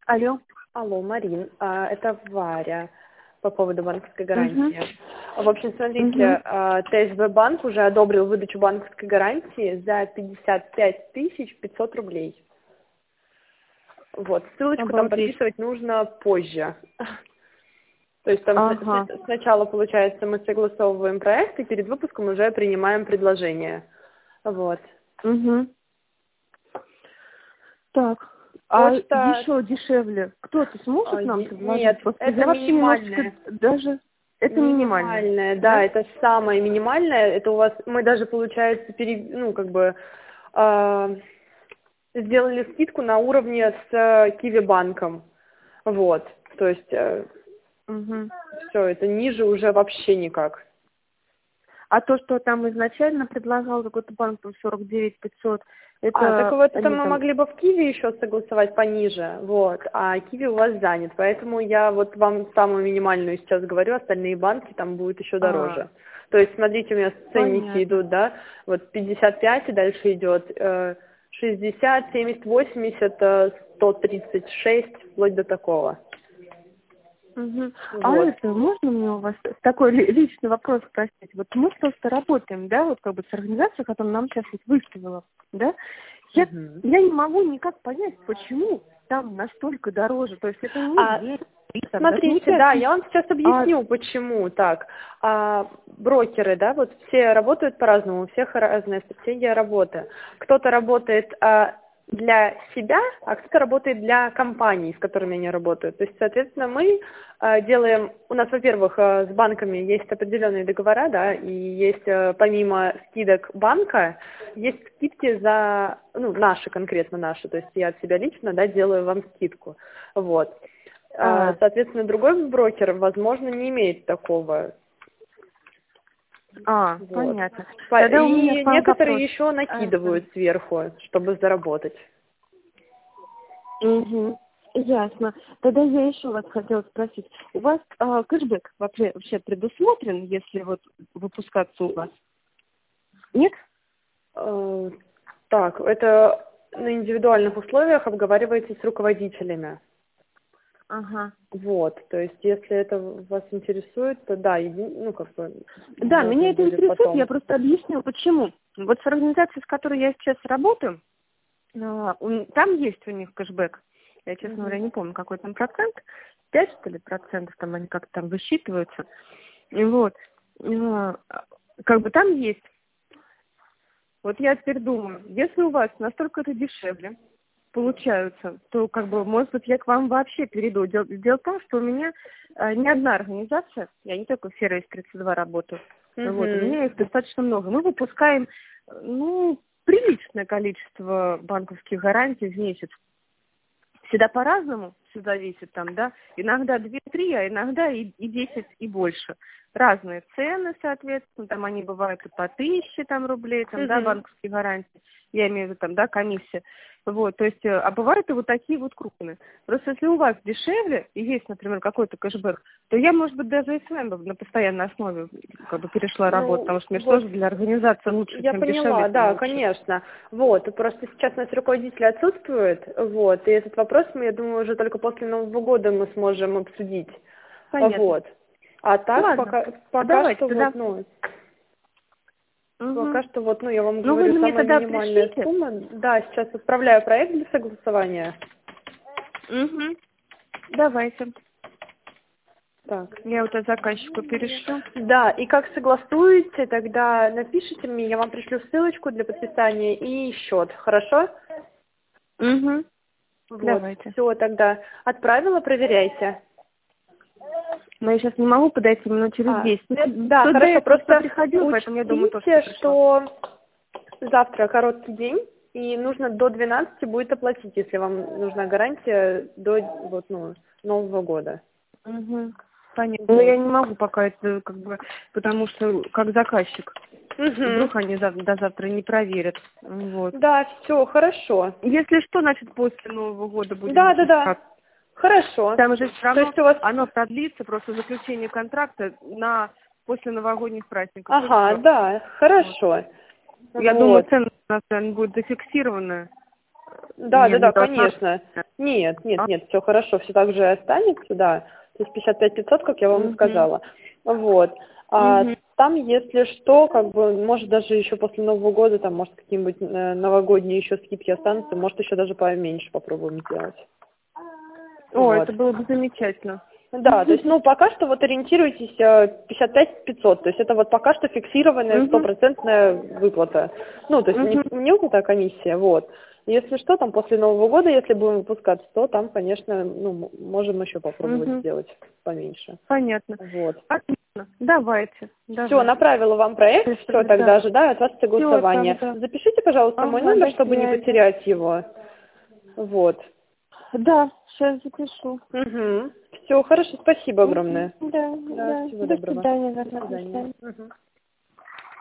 Алло. Алло, Марин, это Варя по поводу банковской Угу. гарантии. В общем, Угу. смотрите, ТСБ банк уже одобрил выдачу банковской гарантии за 55 500 рублей. Вот, ссылочку там Обалдеть. подписывать нужно позже. То есть там Ага. сначала, получается, мы согласовываем проект, и перед выпуском уже принимаем предложение. Вот. Угу. Так. А Почта... еще дешевле кто-то сможет нам предложить? Нет, Просто это я вообще немножечко минимальное. даже... Это минимальное, Минимальное, да, да? это самое минимальное. Это у вас, мы даже, получается, сделали скидку на уровне с Киви банком. Вот, то есть Угу. все, это ниже уже вообще никак. А то, что там изначально предлагал какой-то банк, там 49 500, Так это вот, это они мы там... могли бы в Киви еще согласовать пониже, вот, а Киви у вас занят, поэтому я вот вам самую минимальную сейчас говорю, остальные банки там будет еще А, дороже. То есть, смотрите, у меня ценники понятно. идут, да, вот 55 и дальше идет 60, 70, 80, 136, вплоть до такого. Угу. А Вот. это, можно мне у вас такой личный вопрос спросить? Вот мы просто работаем, да, вот как бы с организацией, которая нам сейчас вот выставила, да? Я, Мгм. я не могу никак понять, почему там настолько дороже. То есть это не А 2, 3, там, даже не Смотрите, 5 да, я тысяч, вам сейчас а... объясню, почему так. Брокеры, да, вот все работают по-разному, у всех разная стратегия работы. Кто-то работает для себя, а кто-то работает для компаний, с которыми они работают. То есть, соответственно, мы делаем, у нас, во-первых, с банками есть определенные договора, да, и есть помимо скидок банка, есть скидки за, ну, наши, конкретно наши, то есть я от себя лично, да, делаю вам скидку, вот. А, Соответственно, другой брокер, возможно, не имеет такого. Вот. понятно. Тогда у меня к И вам некоторые вопрос. еще Это, накидывают сверху, чтобы заработать. угу. Ясно. Тогда я еще вас хотела спросить. У вас кэшбэк вообще предусмотрен, если вот выпускаться у вас? Нет? Так, это на индивидуальных условиях обговаривается с руководителями. Ага. Вот, то есть, если это вас интересует, то да, Да, можно меня это будет интересует, я потом. просто объясню, почему. Вот с организацией, с которой я сейчас работаю, там есть у них кэшбэк. Я, честно говоря, Мгм. не помню, какой там процент. 5 что ли, процентов там они как-то там высчитываются. И вот. Как бы там есть. Вот я теперь думаю, если у вас настолько это дешевле получаются, то как бы, может быть, я к вам вообще перейду. Дело в том, что у меня не одна организация, я не только в сервисе 32 работаю, вот, у Мгм. меня их достаточно много. Мы выпускаем, приличное количество банковских гарантий в месяц. Всегда по-разному, все зависит там, да, иногда 2-3, а иногда и 10 и больше. Разные цены, соответственно, там они бывают и по 1000 там, рублей, там, да, Мгм. банковские гарантии, я имею в виду там, да, комиссия. Вот, то есть, а бывают и вот такие вот крупные. Просто если у вас дешевле и есть, например, какой-то кэшбэк, то я, может быть, даже и с вами на постоянной основе как бы перешла работать, Ну, потому что мне же вот тоже для организации лучше, я чем дешевле, поняла, тем да, лучше. конечно. Вот, и просто сейчас у нас руководитель отсутствует, вот, и этот вопрос мы, я думаю, уже только после Нового года мы сможем обсудить. Понятно. Вот. А так Ладно, пока давайте что тогда. Угу. я вам Ну, вы говорю, мне самая тогда минимальная пришлите. сумма. Да, сейчас отправляю проект для согласования. Угу. Давайте. Так. Я вот заказчику перешлю. Да, и как согласуете, тогда напишите мне, я вам пришлю ссылочку для подписания и счет, хорошо? Угу. Вот, Давайте. все, тогда отправила, проверяйте. Но я сейчас не могу подойти минут через 10. Да, Тут до хорошо, этого кто просто приходил, поэтому я думаю, тоже кто учтите, пришел. что завтра короткий день, и нужно до 12 будет оплатить, если вам нужна гарантия до Нового года. Угу. Понятно. Но Вот. я не могу пока это как бы, потому что как заказчик. Угу. Вдруг они до завтра не проверят. Вот. Да, все, хорошо. Если что, значит, после Нового года будем Да. выпускаться. Хорошо. Там же все То равно есть у вас... оно продлится, просто заключение контракта после новогодних праздников. И Ага, все. да, Вот. хорошо. Я думаю, Вот. цена у нас, наверное, будет зафиксированная. Да, Я да, не да, должна... конечно. Нет, все хорошо, все так же и останется, да. То есть 55 500, как я вам и сказала. Вот. Там, если что, как бы, может, даже еще после Нового года, там, может, какие-нибудь новогодние еще скидки останутся, может, еще даже поменьше попробуем сделать. О, Вот. это было бы замечательно. Да, то есть, ну, пока что вот ориентируйтесь 55 500, то есть это вот пока что фиксированная стопроцентная выплата. Ну, то есть не выплата, а комиссия, вот. Если что, там после Нового года, если будем выпускаться, то там, конечно, ну, можем еще попробовать сделать поменьше. Понятно. Вот. Отлично. Давайте. Все, направила вам проект, все, тогда ожидаю от вас согласования. Всё, да. Запишите, пожалуйста, мой номер, чтобы не потерять его. Вот. Да, сейчас запишу. Все, хорошо, спасибо огромное. Да. Всего До доброго. свидания. До свидания.